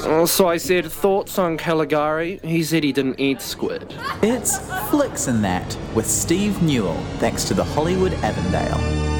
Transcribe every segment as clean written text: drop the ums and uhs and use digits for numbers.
So I said, thoughts on Caligari? He said he didn't eat squid. It's Flicks and That with Steve Newell, thanks to the Hollywood Avondale.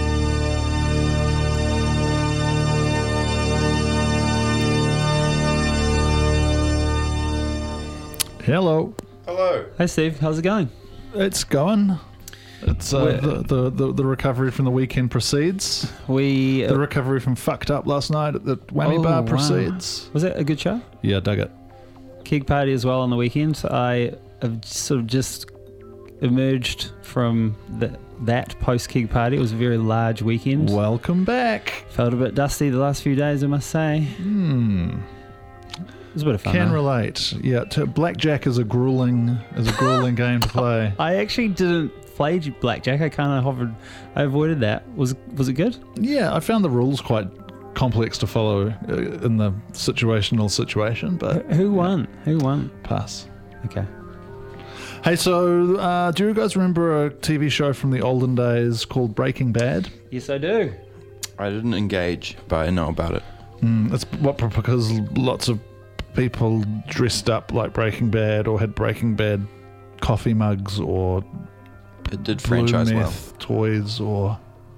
Hello. Hello. Hey Steve, how's it going? It's going. It's the recovery from the weekend proceeds. The recovery from fucked up last night at the Whammy Bar proceeds. Was it a good show? Yeah, dug it. Keg party as well on the weekend. I have sort of just emerged from that post-keg party. It was a very large weekend. Welcome back. Felt a bit dusty the last few days, I must say. It was a bit of fun. Can relate. Yeah, blackjack is a grueling game to play. I actually didn't play blackjack. I avoided that. Was it good? Yeah, I found the rules quite complex to follow in the situational situation, but who won? Who won? Pass. Okay. Hey, so do you guys remember a TV show from the olden days called Breaking Bad? Yes, I do. I didn't engage, but I know about it. It's because lots of people dressed up like Breaking Bad or had Breaking Bad coffee mugs or it did franchise well. Toys or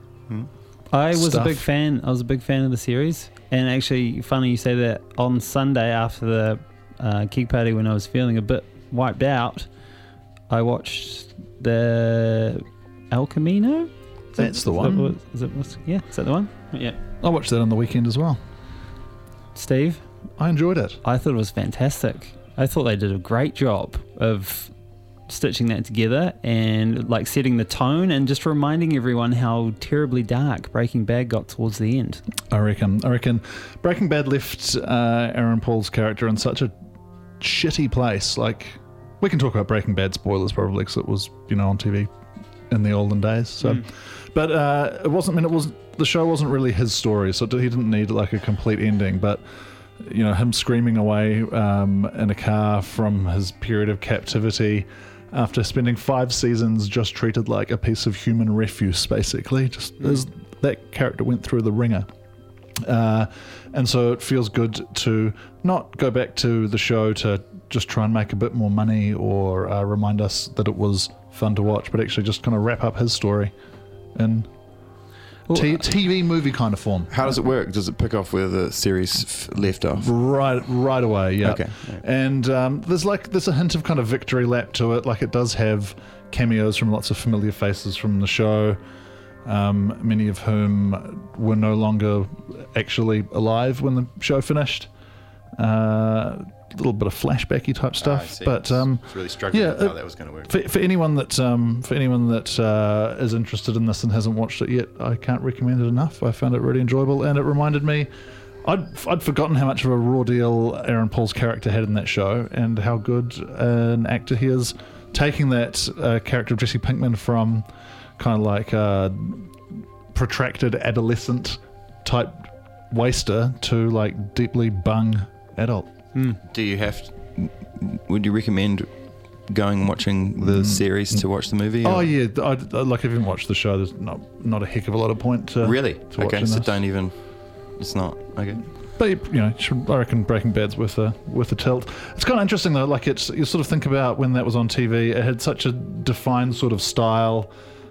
I was stuff. a big fan. I was a big fan of the series, and actually, funny you say that. On Sunday after the keg party, when I was feeling a bit wiped out, I watched the El Camino. That's the one. Is that the one? Yeah. I watched that on the weekend as well. Steve? I enjoyed it. I thought it was fantastic. I thought they did a great job of stitching that together and like setting the tone and just reminding everyone how terribly dark Breaking Bad got towards the end. I reckon Breaking Bad left Aaron Paul's character in such a shitty place. Like, we can talk about Breaking Bad spoilers probably because it was, on TV in the olden days. So, but it wasn't. I mean, it was the show wasn't really his story, so he didn't need like a complete ending. But him screaming away in a car from his period of captivity after spending 5 seasons just treated like a piece of human refuse, basically. Just as that character went through the ringer. And so it feels good to not go back to the show to just try and make a bit more money or remind us that it was fun to watch, but actually just kind of wrap up his story in TV movie kind of form. How does it work? Does it pick off where the series left off? Right away, yeah. Okay. And there's a hint of kind of victory lap to it. Like, it does have cameos from lots of familiar faces from the show, many of whom were no longer actually alive when the show finished. A little bit of flashbacky type stuff, but it's really struggling with how that was going to work. For anyone that is interested in this and hasn't watched it yet, I can't recommend it enough. I found it really enjoyable, and it reminded me, I'd forgotten how much of a raw deal Aaron Paul's character had in that show, and how good an actor he is, taking that character of Jesse Pinkman from kind of like a protracted adolescent type waster to like deeply bung adult. Would you recommend going and watching the series to watch the movie? Oh yeah, like if you haven't watched the show, there's not a heck of a lot of point to really. To okay, so this. don't even. It's not okay. But I reckon Breaking Bad's worth a tilt. It's kind of interesting though. Like, you sort of think about when that was on TV, it had such a defined sort of style.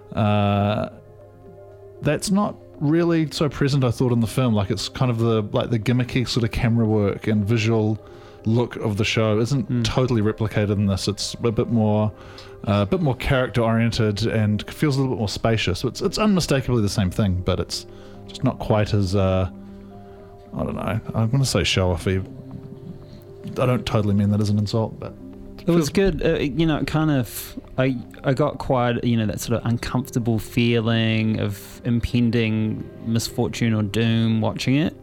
That's not really so present, I thought, in the film. Like, it's kind of the gimmicky sort of camera work and visual look of the show isn't totally replicated in this. It's a bit more character oriented and feels a little bit more spacious. It's unmistakably the same thing, but it's just not quite as I don't know, I'm going to say show-offy. I don't totally mean that as an insult, but it was good. Kind of, I got quite, that sort of uncomfortable feeling of impending misfortune or doom watching it.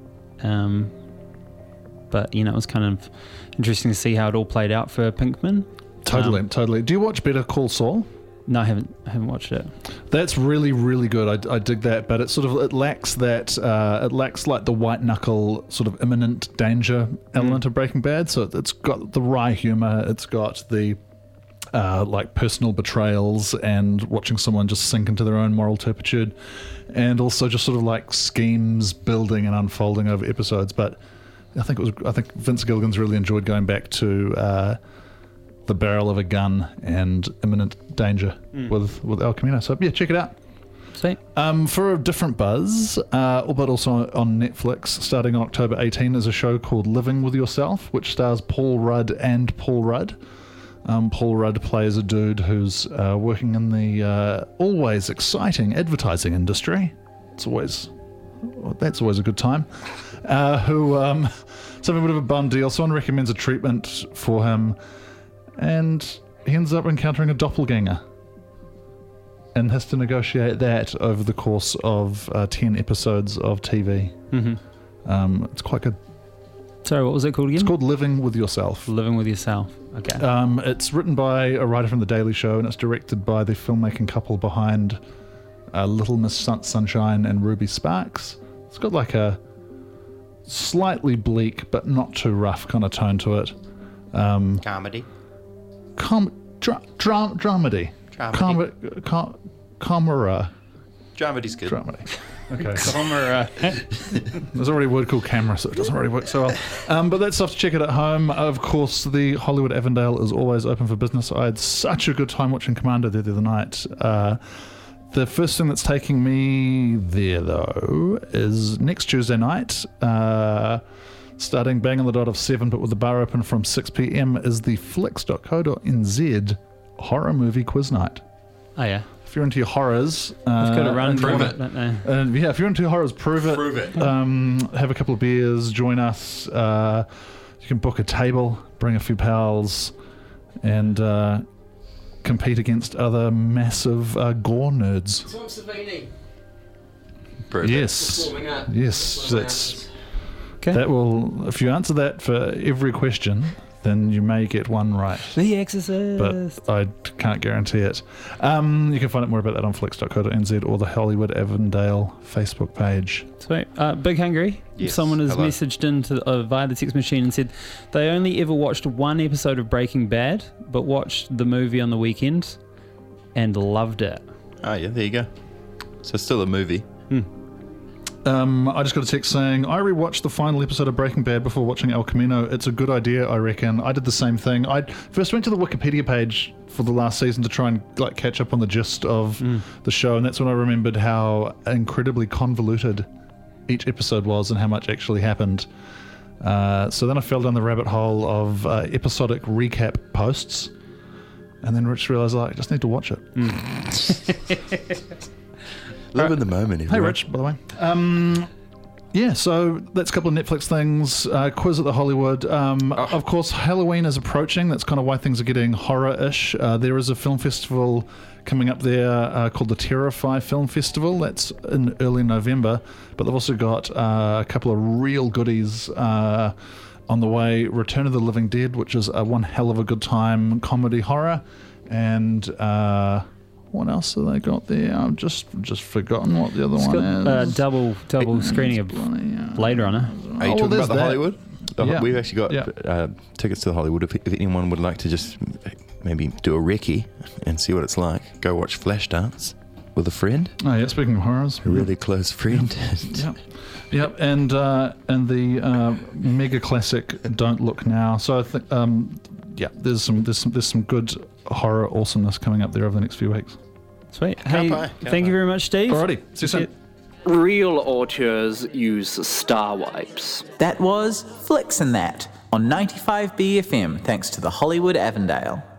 But, it was kind of interesting to see how it all played out for Pinkman. Totally. Do you watch Better Call Saul? No, I haven't watched it. That's really, really good. I dig that, but it lacks that. It lacks like the white knuckle sort of imminent danger element of Breaking Bad. So it's got the wry humor. It's got the like personal betrayals and watching someone just sink into their own moral turpitude, and also just sort of like schemes building and unfolding over episodes. But I think Vince Gilligan's really enjoyed going back to The Barrel of a Gun and Imminent Danger with El Camino. So yeah, check it out. Sweet. For a different buzz, but also on Netflix, starting on October 18, is a show called Living With Yourself, which stars Paul Rudd and Paul Rudd. Paul Rudd plays a dude who's working in the always exciting advertising industry. That's always a good time. Something a bit of a bum deal. Someone recommends a treatment for him, and he ends up encountering a doppelganger and has to negotiate that over the course of 10 episodes of TV. Mm-hmm. It's quite good. Sorry, what was it called again? It's called Living With Yourself. Living With Yourself. Okay. It's written by a writer from The Daily Show, and it's directed by the filmmaking couple behind Little Miss Sunshine and Ruby Sparks. It's got like a slightly bleak but not too rough kind of tone to it. Comedy. Dramedy. Camera. Dramedy's good. Dramedy. Okay. There's already a word called camera, so it doesn't really work so well. But that's stuff to check it at home. Of course, the Hollywood Avondale is always open for business. I had such a good time watching Commando there the other night. The first thing that's taking me there, though, is next Tuesday night, starting bang on the dot of 7, but with the bar open from 6 p.m, is the flix.co.nz horror movie quiz night. Oh, yeah. If you're into your horrors... We've got to run prove through it. don't they? yeah, if you're into your horrors, prove it. Prove it. Have a couple of beers, join us. You can book a table, bring a few pals, and compete against other massive gore nerds. Tom Savini. Prove it. Yes. Performing at Yes, that's... Okay. That will... If you answer that for every question, then you may get one right. The Exorcist. But I can't guarantee it. You can find out more about that on flix.co.nz or the Hollywood Avondale Facebook page. Sweet. Big Hungry. Yes, Someone has hello. messaged into via the text machine and said they only ever watched one episode of Breaking Bad, but watched the movie on the weekend and loved it. Oh, yeah, there you go. So it's still a movie. I just got a text saying, I rewatched the final episode of Breaking Bad before watching El Camino. It's a good idea, I reckon. I did the same thing. I first went to the Wikipedia page for the last season to try and catch up on the gist of the show, and that's when I remembered how incredibly convoluted each episode was and how much actually happened. So then I fell down the rabbit hole of episodic recap posts, and then Rich realised I just need to watch it. Live in the moment, Hey, everyone. Rich, by the way. Yeah, so that's a couple of Netflix things. Quiz at the Hollywood. Of course, Halloween is approaching. That's kind of why things are getting horror-ish. There is a film festival coming up there called the Terrify Film Festival. That's in early November. But they've also got a couple of real goodies on the way. Return of the Living Dead, which is one hell of a good time comedy horror. And... what else have they got there? I've just forgotten what the other It's one got is. double screening of Blade Runner. Are you talking there's about the that. Hollywood? Yeah. We've actually got tickets to the Hollywood. If anyone would like to just maybe do a recce and see what it's like, go watch Flashdance with a friend, Oh yeah, speaking of horrors, a really close friend. Yep, and the mega classic Don't Look Now. So I think there's some good horror awesomeness coming up there over the next few weeks. Sweet. Hey, Kanpai. thank you very much, Steve. Alrighty, see you soon. Real auteurs use star wipes. That was Flix and That on 95 BFM, thanks to the Hollywood Avondale.